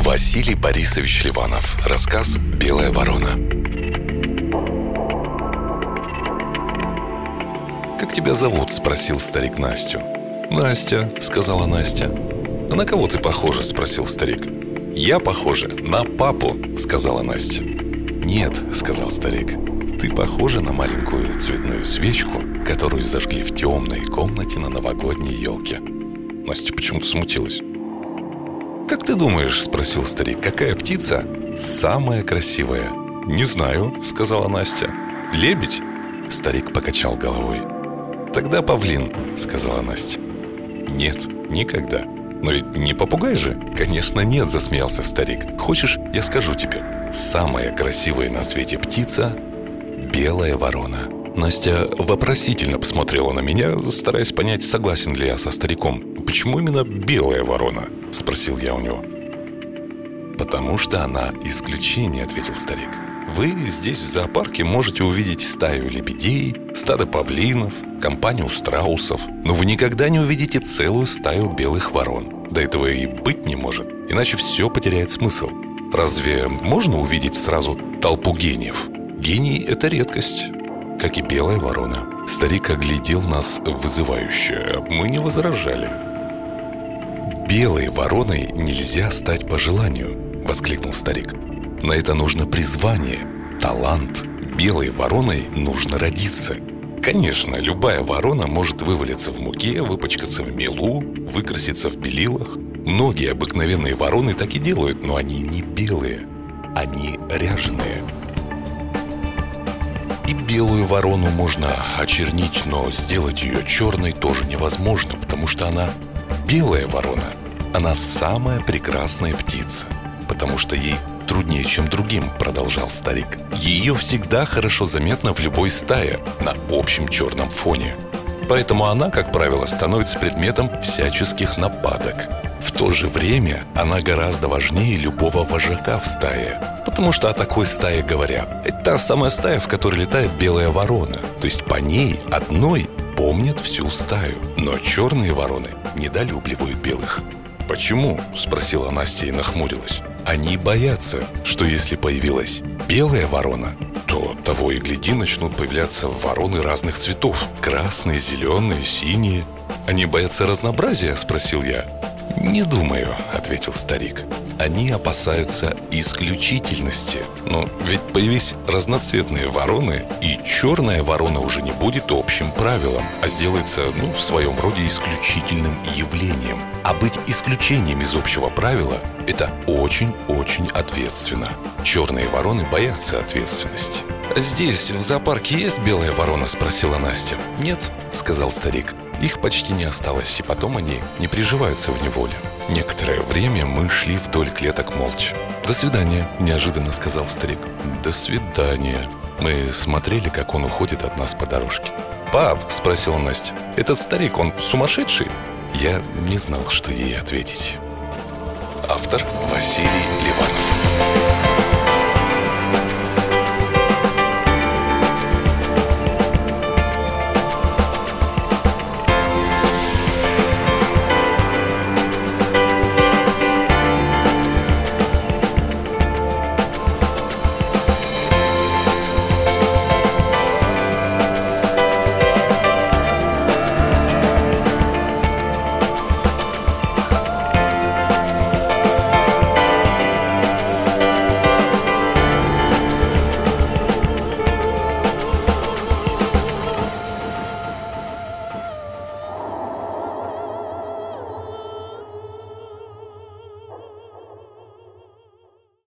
Василий Борисович Ливанов. Рассказ «Белая ворона». «Как тебя зовут?» – спросил старик Настю. «Настя», – сказала Настя. «А на кого ты похожа?» – спросил старик. «Я похожа на папу», – сказала Настя. «Нет», – сказал старик, – «ты похожа на маленькую цветную свечку, которую зажгли в темной комнате на новогодней елке». Настя почему-то смутилась. «Как ты думаешь?» – спросил старик. «Какая птица самая красивая?» «Не знаю», – сказала Настя. «Лебедь?» Старик покачал головой. «Тогда павлин», – сказала Настя. «Нет, никогда». «Но ведь не попугай же?» «Конечно нет», – засмеялся старик. «Хочешь, я скажу тебе? Самая красивая на свете птица – белая ворона». Настя вопросительно посмотрела на меня, стараясь понять, согласен ли я со стариком. «Почему именно белая ворона?» – спросил я у него. «Потому что она исключение», – ответил старик. «Вы здесь в зоопарке можете увидеть стаю лебедей, стадо павлинов, компанию страусов, но вы никогда не увидите целую стаю белых ворон. До этого и быть не может, иначе все потеряет смысл. Разве можно увидеть сразу толпу гениев? Гений – это редкость, как и белая ворона». Старик оглядел нас вызывающе. Мы не возражали. «Белой вороной нельзя стать по желанию», – воскликнул старик. «На это нужно призвание, талант. Белой вороной нужно родиться. Конечно, любая ворона может вывалиться в муке, выпачкаться в мелу, выкраситься в белилах. Многие обыкновенные вороны так и делают, но они не белые, они ряженые. И белую ворону можно очернить, но сделать ее черной тоже невозможно, потому что она белая ворона. Она самая прекрасная птица, потому что ей труднее, чем другим», — продолжал старик. «Ее всегда хорошо заметно в любой стае на общем черном фоне. Поэтому она, как правило, становится предметом всяческих нападок. В то же время она гораздо важнее любого вожака в стае, потому что о такой стае говорят: это та самая стая, в которой летает белая ворона. То есть по ней одной помнят всю стаю. Но черные вороны недолюбливают белых». «Почему?» – спросила Настя и нахмурилась. «Они боятся, что если появилась белая ворона, то того и гляди начнут появляться вороны разных цветов. Красные, зеленые, синие. Они боятся разнообразия?» – спросил я. «Не думаю», – ответил старик. «Они опасаются исключительности. Но ведь появись разноцветные вороны, и черная ворона уже не будет общим правилом, а сделается, в своем роде исключительным явлением. А быть исключением из общего правила – это очень-очень ответственно. Черные вороны боятся ответственности». «Здесь, в зоопарке, есть белая ворона?» – спросила Настя. «Нет», – сказал старик. «Их почти не осталось, и потом они не приживаются в неволе». Некоторое время мы шли вдоль клеток молча. «До свидания», – неожиданно сказал старик. «До свидания». Мы смотрели, как он уходит от нас по дорожке. «Пап», – спросила Настя, – «этот старик, он сумасшедший?» Я не знал, что ей ответить. Автор Василий Ливанов.